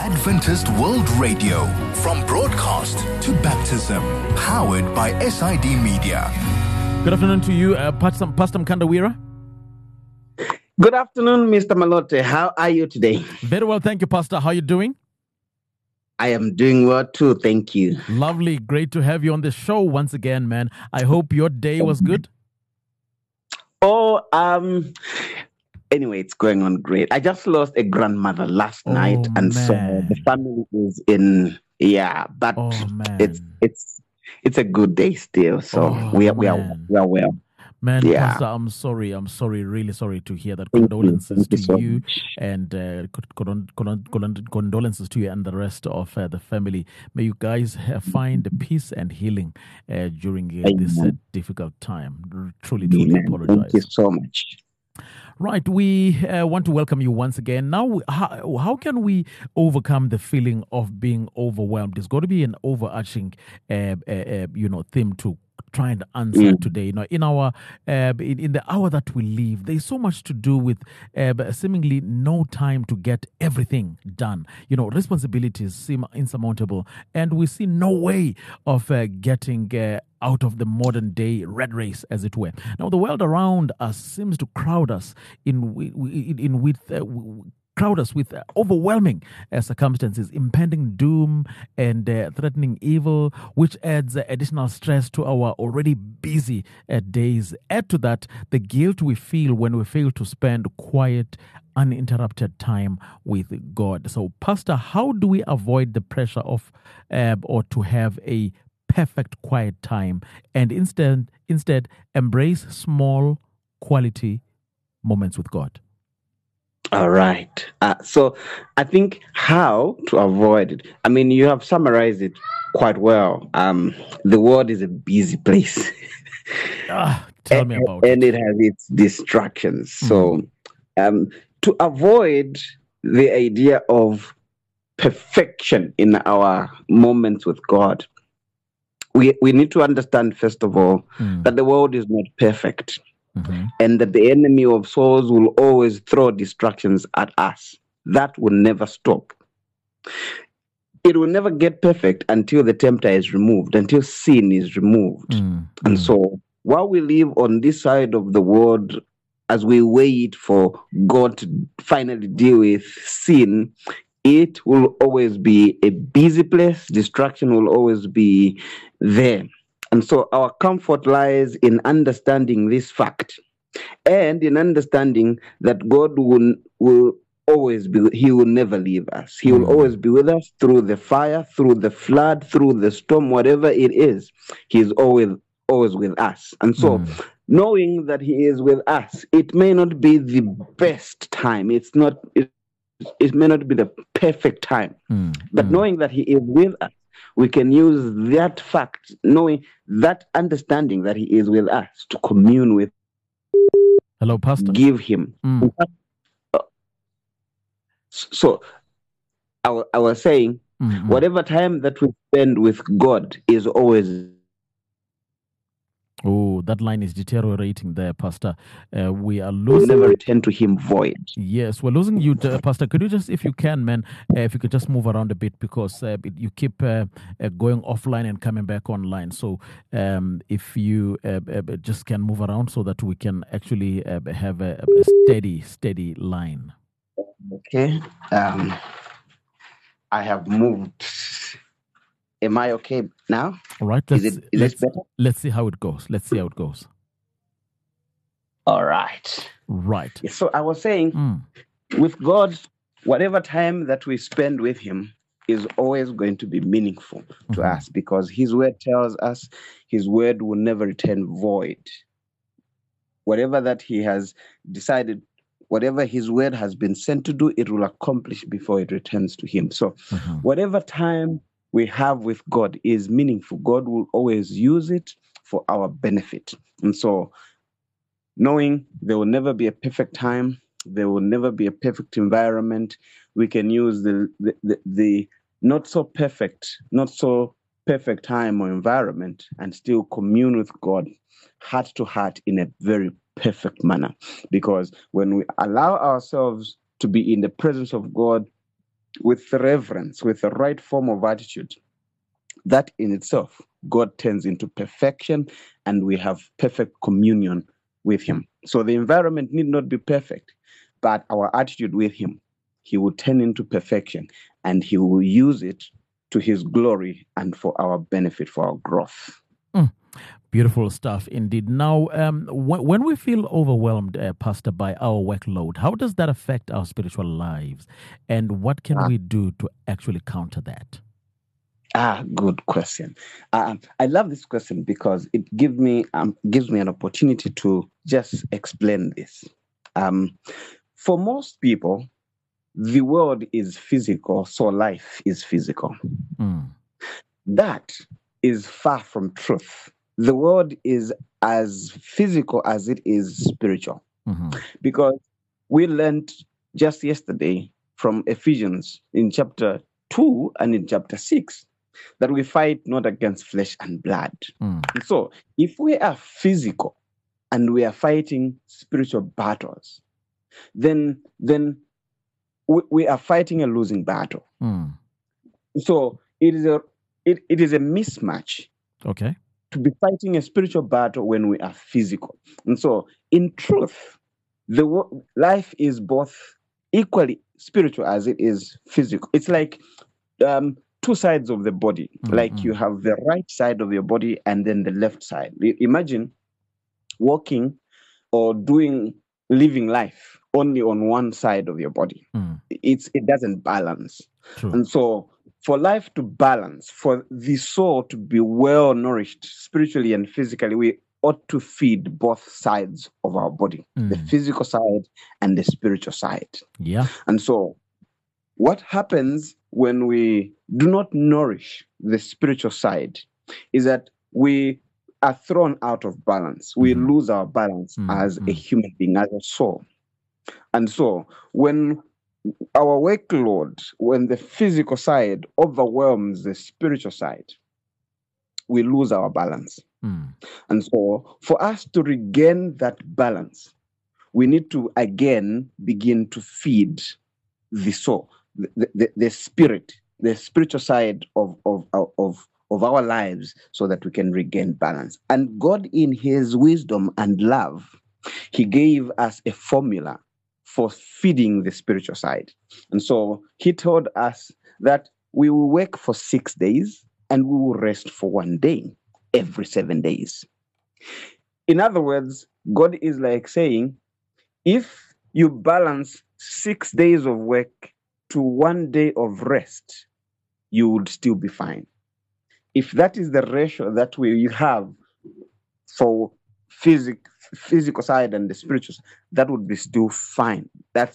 Adventist World Radio, from broadcast to baptism, powered by SID Media. Good afternoon to you, Pastor Mkandawira. Good afternoon, Mr. Malote. How are you today? Very well, thank you, Pastor. How are you doing? I am doing well too, thank you. Lovely, great to have you on the show once again, man. I hope your day was good. Anyway, it's going on great. I just lost a grandmother last night, and so the family is in. Yeah, but it's a good day still. So we are well. Man, yeah. Pastor, I'm sorry, really sorry to hear that. Condolences to you, and condolences to you and the rest of the family. May you guys find peace and healing during this difficult time. Truly apologize. Thank you so much. Right, we want to welcome you once again. Now, how can we overcome the feeling of being overwhelmed? There's got to be an overarching, theme to try and answer today. In our in the hour that we live, there's so much to do with seemingly no time to get everything done. Responsibilities seem insurmountable, and we see no way of getting out of the modern day red race, as it were. Now, the world around us seems to crowd us with overwhelming circumstances, impending doom and threatening evil, which adds additional stress to our already busy days. Add to that the guilt we feel when we fail to spend quiet, uninterrupted time with God. So, Pastor, how do we avoid the pressure of or to have a perfect quiet time and instead embrace small quality moments with God? All right. So I think how to avoid it. I mean, you have summarized it quite well. The world is a busy place. Tell me about it. And it has its distractions. So to avoid the idea of perfection in our moments with God, we need to understand, first of all, that the world is not perfect. And that the enemy of souls will always throw distractions at us. That will never stop. It will never get perfect until the tempter is removed, until sin is removed. And so while we live on this side of the world, as we wait for God to finally deal with sin, it will always be a busy place. Distraction will always be there. And so our comfort lies in understanding this fact and in understanding that God will always be, He will never leave us. He will always be with us through the fire, through the flood, through the storm, whatever it is. He is always with us. And so knowing that He is with us, it may not be the best time. It may not be the perfect time. But knowing that He is with us, we can use that fact, knowing that understanding that He is with us, to commune with. Hello, Pastor. Give Him. So I was saying, whatever time that we spend with God is always. Oh, that line is deteriorating there, Pastor. We are losing. We'll never return to Him void. Yes, we're losing you, Pastor. Could you just, if you can, man, if you could just move around a bit, because you keep going offline and coming back online. So if you just can move around so that we can actually have a steady line. Okay. I have moved. Am I okay now? All right. Is it better? Let's see how it goes. All right. Right. So I was saying, with God, whatever time that we spend with Him is always going to be meaningful to us, because His word tells us His word will never return void. Whatever that He has decided, whatever His word has been sent to do, it will accomplish before it returns to Him. So whatever time we have with God is meaningful. God will always use it for our benefit. And so knowing there will never be a perfect time, there will never be a perfect environment, we can use the not so perfect time or environment and still commune with God heart to heart in a very perfect manner. Because when we allow ourselves to be in the presence of God with reverence, with the right form of attitude, that in itself, God turns into perfection and we have perfect communion with Him. So the environment need not be perfect, but our attitude with Him, He will turn into perfection and He will use it to His glory and for our benefit, for our growth. Beautiful stuff indeed. Now, when we feel overwhelmed, Pastor, by our workload, how does that affect our spiritual lives? And what can we do to actually counter that? Good question. I love this question because it gives me an opportunity to just explain this. For most people, the world is physical, so life is physical. That is far from truth. The world is as physical as it is spiritual. Because we learned just yesterday from Ephesians in chapter 2 and in chapter 6 that we fight not against flesh and blood. And so if we are physical and we are fighting spiritual battles, then we are fighting a losing battle. So it is a mismatch. Okay. To be fighting a spiritual battle when we are physical. And so, in truth, life is both equally spiritual as it is physical. It's like two sides of the body. Like you have the right side of your body and then the left side. Imagine walking or living life only on one side of your body. It doesn't balance. True. And so, for life to balance, for the soul to be well nourished spiritually and physically, we ought to feed both sides of our body, the physical side and the spiritual side. Yeah. And so what happens when we do not nourish the spiritual side is that we are thrown out of balance. We lose our balance as a human being, as a soul. And so when our workload, when the physical side overwhelms the spiritual side, we lose our balance. And so for us to regain that balance, we need to again begin to feed the soul, the spirit, the spiritual side of our lives, so that we can regain balance. And God, in His wisdom and love, He gave us a formula for feeding the spiritual side. And so He told us that we will work for 6 days and we will rest for 1 day every 7 days. In other words, God is like saying, if you balance 6 days of work to 1 day of rest, you would still be fine. If that is the ratio that we have for physical side and the spiritual side, that would be still fine.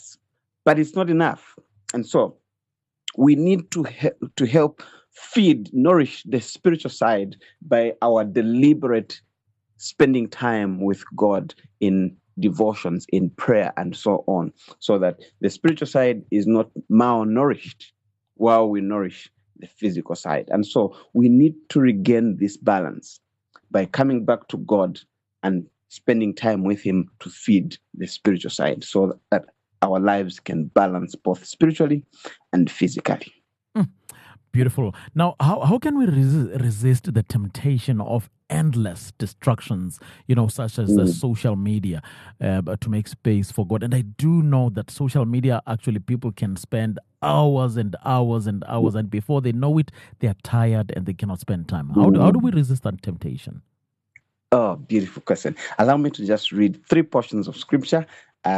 But it's not enough. And so we need to help nourish the spiritual side by our deliberate spending time with God in devotions, in prayer, and so on, so that the spiritual side is not malnourished while we nourish the physical side. And so we need to regain this balance by coming back to God and spending time with Him to feed the spiritual side, so that our lives can balance both spiritually and physically. Beautiful. Now, how can we resist the temptation of endless distractions, such as the social media, to make space for God? And I do know that social media, actually, people can spend hours and hours and hours, and before they know it, they are tired and they cannot spend time. How do we resist that temptation? Oh, beautiful question. Allow me to just read 3 portions of scripture.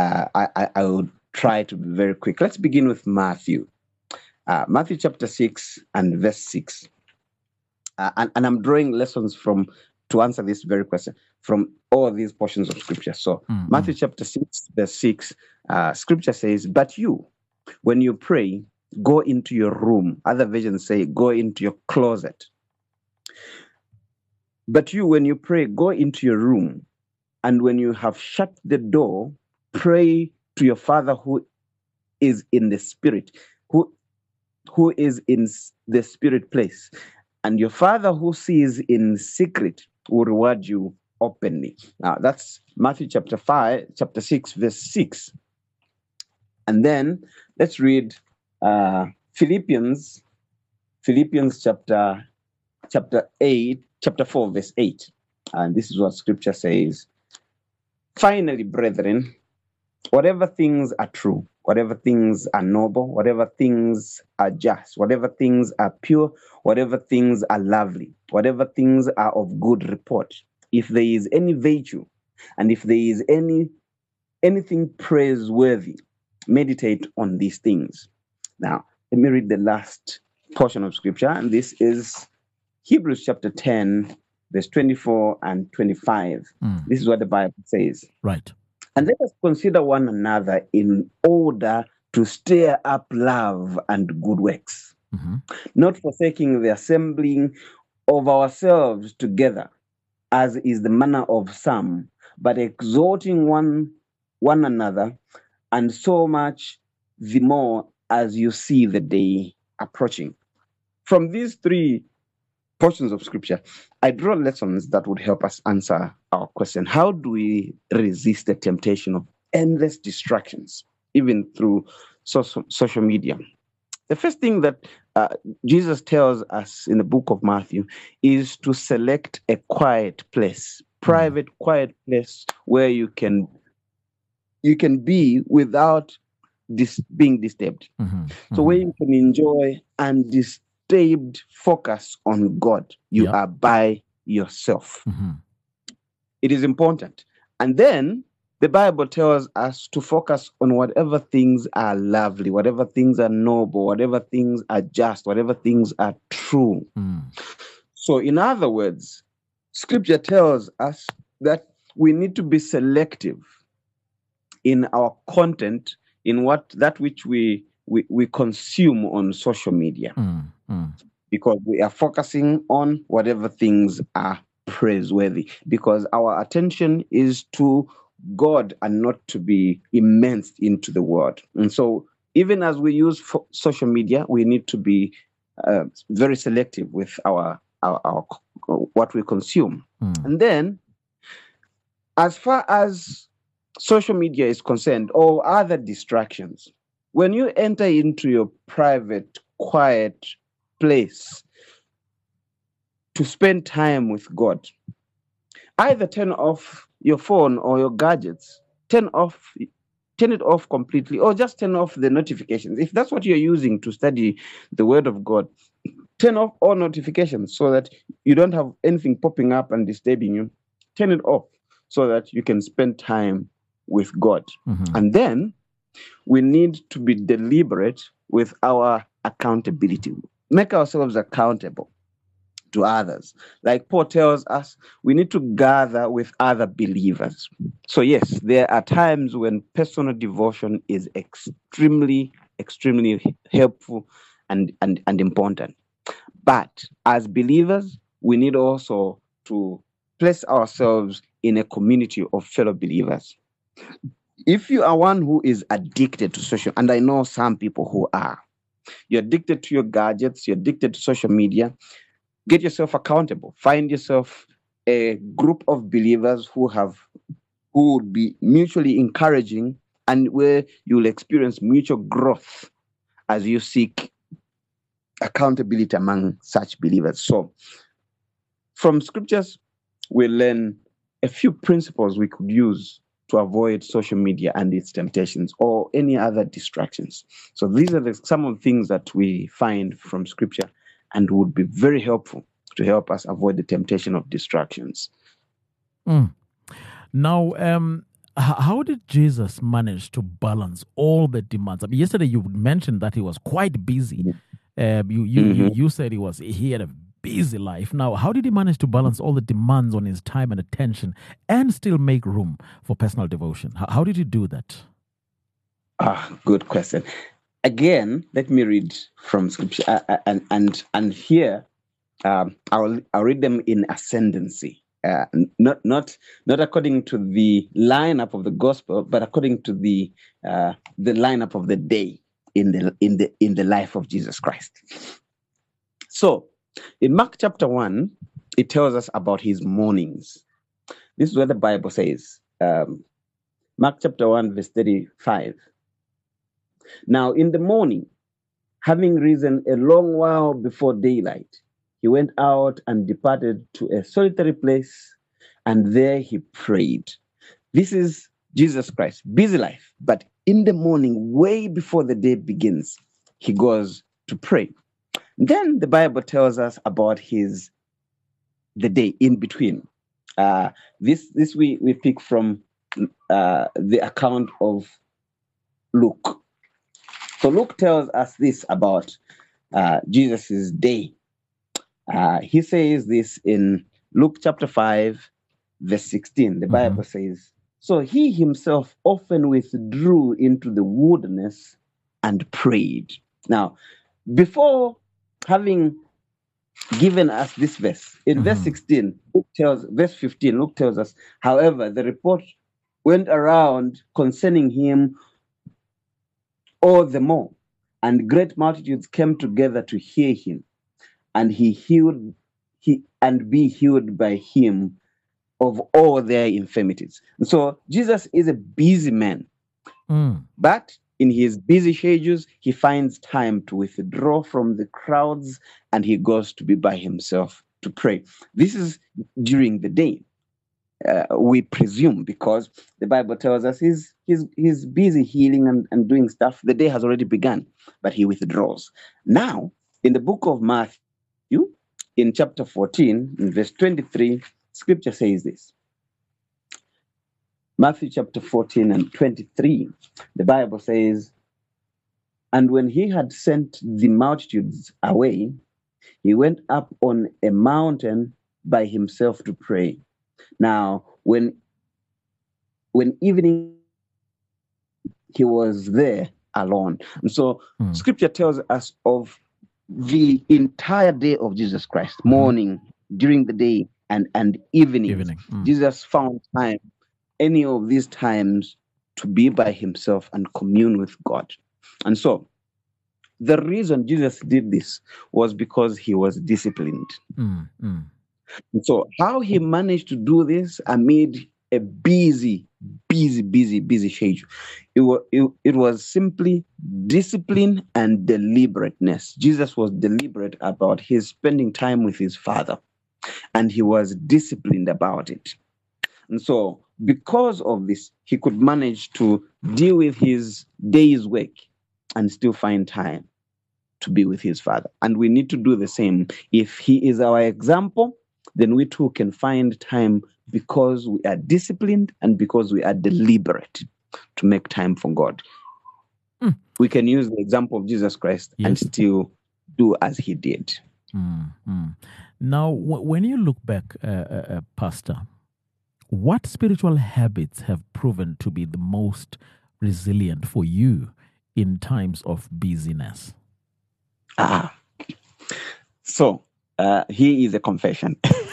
I will try to be very quick. Let's begin with Matthew. Matthew chapter 6 and verse 6. And I'm drawing lessons to answer this very question from all these portions of scripture. So Matthew chapter 6, verse 6, scripture says, "But you, when you pray, go into your room." Other versions say, go into your closet. "But you, when you pray, go into your room, and when you have shut the door, pray to your Father who is in the Spirit, who is in the Spirit place. And your Father who sees in secret will reward you openly." Now, that's Matthew chapter 6, verse 6. And then let's read 1 Philippians chapter 4, verse 8. And this is what scripture says. Finally, brethren, whatever things are true, whatever things are noble, whatever things are just, whatever things are pure, whatever things are lovely, whatever things are of good report, if there is any virtue, and if there is anything praiseworthy, meditate on these things. Now, let me read the last portion of scripture, and this is Hebrews chapter 10, verse 24 and 25. This is what the Bible says. Right. And let us consider one another in order to stir up love and good works, not forsaking the assembling of ourselves together, as is the manner of some, but exhorting one another, and so much the more as you see the day approaching. From these three portions of scripture, I draw lessons that would help us answer our question: how do we resist the temptation of endless distractions, even through social media? The first thing that Jesus tells us in the book of Matthew is to select a quiet place, private, quiet place where you can be without being disturbed. So where you can enjoy undisturbed focus on God. You are by yourself. It is important. And then the Bible tells us to focus on whatever things are lovely, whatever things are noble, whatever things are just, whatever things are true. So in other words, scripture tells us that we need to be selective in our content, in that which we consume on social media, because we are focusing on whatever things are praiseworthy, because our attention is to God and not to be immersed into the world. And so even as we use social media, we need to be very selective with our what we consume. And then, as far as social media is concerned, or other distractions, when you enter into your private, quiet place to spend time with God, either turn off your phone or your gadgets, turn it off completely, or just turn off the notifications. If that's what you're using to study the Word of God, turn off all notifications so that you don't have anything popping up and disturbing you. Turn it off so that you can spend time with God. And then we need to be deliberate with our accountability. Make ourselves accountable to others. Like Paul tells us, we need to gather with other believers. So yes, there are times when personal devotion is extremely, extremely helpful and important. But as believers, we need also to place ourselves in a community of fellow believers. If you are one who is addicted to social, and I know some people who are, you're addicted to your gadgets, you're addicted to social media, get yourself accountable. Find yourself a group of believers who would be mutually encouraging, and where you'll experience mutual growth as you seek accountability among such believers. So from scriptures, we learn a few principles we could use to avoid social media and its temptations or any other distractions. So these are some of the things that we find from scripture and would be very helpful to help us avoid the temptation of distractions. Now, how did Jesus manage to balance all the demands? I mean, yesterday you mentioned that he was quite busy. You said he had a busy life. Now, how did he manage to balance all the demands on his time and attention and still make room for personal devotion? How did he do that? Good question. Again, let me read from scripture, and here I'll read them in ascendancy, not according to the lineup of the gospel, but according to the lineup of the day in the life of Jesus Christ. So, in Mark chapter 1, it tells us about his mornings. This is what the Bible says. Mark chapter 1, verse 35. Now, in the morning, having risen a long while before daylight, he went out and departed to a solitary place, and there he prayed. This is Jesus Christ, busy life, but in the morning, way before the day begins, he goes to pray. Then the Bible tells us about the day in between. This we pick from the account of Luke. So Luke tells us this about Jesus' day. He says this in Luke chapter 5, verse 16. The Bible says, "So he himself often withdrew into the wilderness and prayed." Now, before having given us this verse, in verse 16, verse 15, Luke tells us, however, the report went around concerning him all the more, and great multitudes came together to hear him, and be healed by him of all their infirmities. And so Jesus is a busy man, but in his busy schedules, he finds time to withdraw from the crowds, and he goes to be by himself to pray. This is during the day, we presume, because the Bible tells us he's busy healing and doing stuff. The day has already begun, but he withdraws. Now, in the book of Matthew, in chapter 14, in verse 23, Scripture says this. Matthew chapter 14 and 23, the Bible says, "And when he had sent the multitudes away, he went up on a mountain by himself to pray." Now, when evening, he was there alone. And so Scripture tells us of the entire day of Jesus Christ, morning, during the day, and evening. Jesus found time, any of these times, to be by himself and commune with God. And so the reason Jesus did this was because he was disciplined. And so how he managed to do this amid a busy schedule, it was simply discipline and deliberateness. Jesus was deliberate about his spending time with his Father, and he was disciplined about it. And so because of this, he could manage to deal with his day's work and still find time to be with his Father. And we need to do the same. If he is our example, then we too can find time, because we are disciplined and because we are deliberate to make time for God. We can use the example of Jesus Christ and still do as he did. Now, when you look back, Pastor, what spiritual habits have proven to be the most resilient for you in times of busyness? So here is a confession.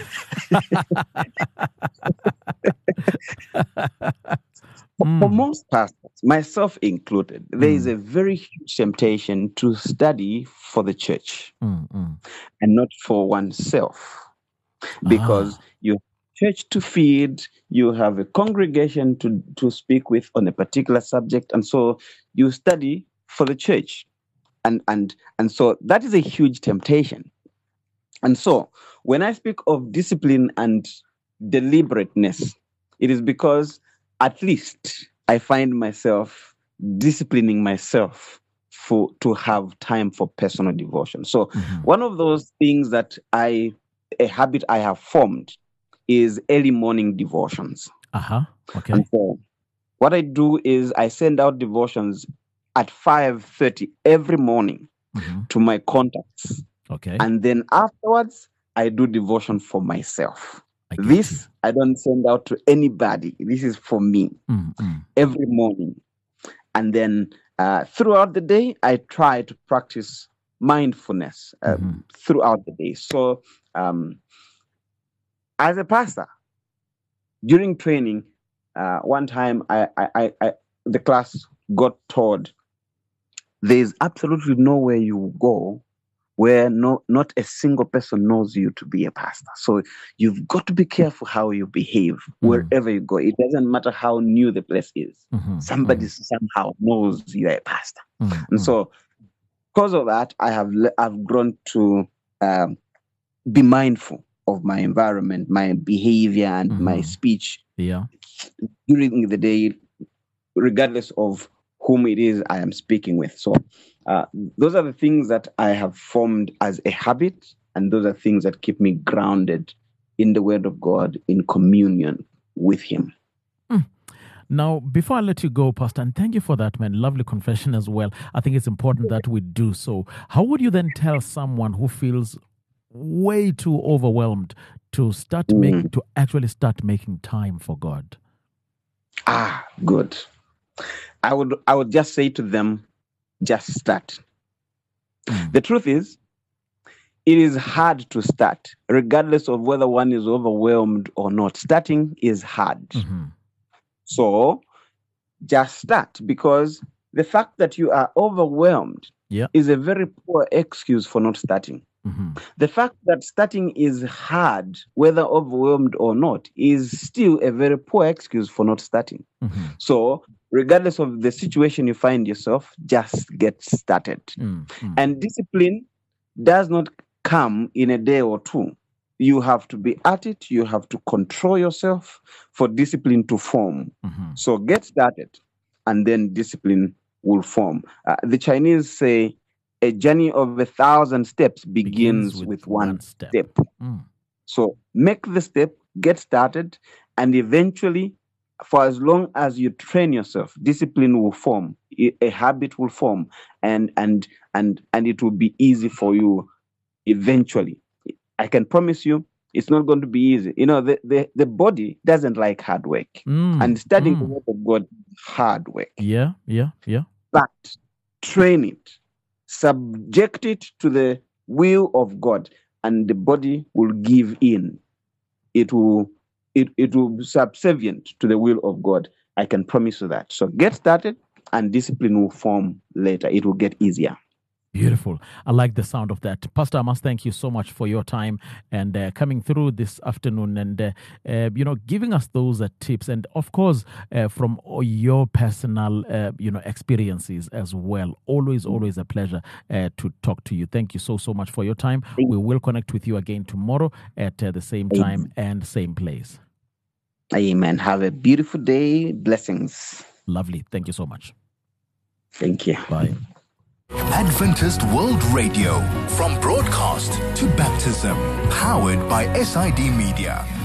For most pastors, myself included, there is a very huge temptation to study for the church and not for oneself, because you have church to feed, you have a congregation to speak with on a particular subject, and so you study for the church, and so that is a huge temptation. And so when I speak of discipline and deliberateness, it is because at least I find myself disciplining myself to have time for personal devotion. So one of those things that a habit I have formed is early morning devotions. Okay. And so what I do is I send out devotions at 5:30 every morning to my contacts. Okay. And then afterwards, I do devotion for myself. This I don't send out to anybody. This is for me every morning. And then throughout the day, I try to practice mindfulness throughout the day. So as a pastor, during training, one time the class got told, there's absolutely nowhere you go where not a single person knows you to be a pastor. So you've got to be careful how you behave wherever you go. It doesn't matter how new the place is. Somebody somehow knows you're a pastor. And so because of that, I've grown to be mindful of my environment, my behavior, and my speech during the day, regardless of whom it is I am speaking with. So those are the things that I have formed as a habit, and those are things that keep me grounded in the Word of God, in communion with Him. Now, before I let you go, Pastor, and thank you for that, man, lovely confession as well. I think it's important that we do so. How would you then tell someone who feels way too overwhelmed to actually start making time for God? Good. I would just say to them, just start. The truth is, it is hard to start, regardless of whether one is overwhelmed or not. Starting is hard. So just start, because the fact that you are overwhelmed is a very poor excuse for not starting. The fact that starting is hard, whether overwhelmed or not, is still a very poor excuse for not starting. So regardless of the situation you find yourself, just get started. And discipline does not come in a day or two. You have to be at it. You have to control yourself for discipline to form. So get started, and then discipline will form. The Chinese say a journey of 1,000 steps begins with one step. So make the step, get started, and eventually, for as long as you train yourself, discipline will form. A habit will form, and it will be easy for you eventually. I can promise you, it's not going to be easy. You know, the body doesn't like hard work. And studying the Word of God is hard work. Yeah. But train it. Subject it to the will of God, and the body will give in. It will be subservient to the will of God. I can promise you that. So get started, and discipline will form later. It will get easier. Beautiful. I like the sound of that. Pastor, I must thank you so much for your time and coming through this afternoon and, giving us those tips. And of course, from your personal, experiences as well. Always a pleasure to talk to you. Thank you so much for your time. We will connect with you again tomorrow at the same time and same place. Amen. Have a beautiful day. Blessings. Lovely. Thank you so much. Thank you. Bye. Adventist World Radio, from broadcast to baptism, powered by SID Media.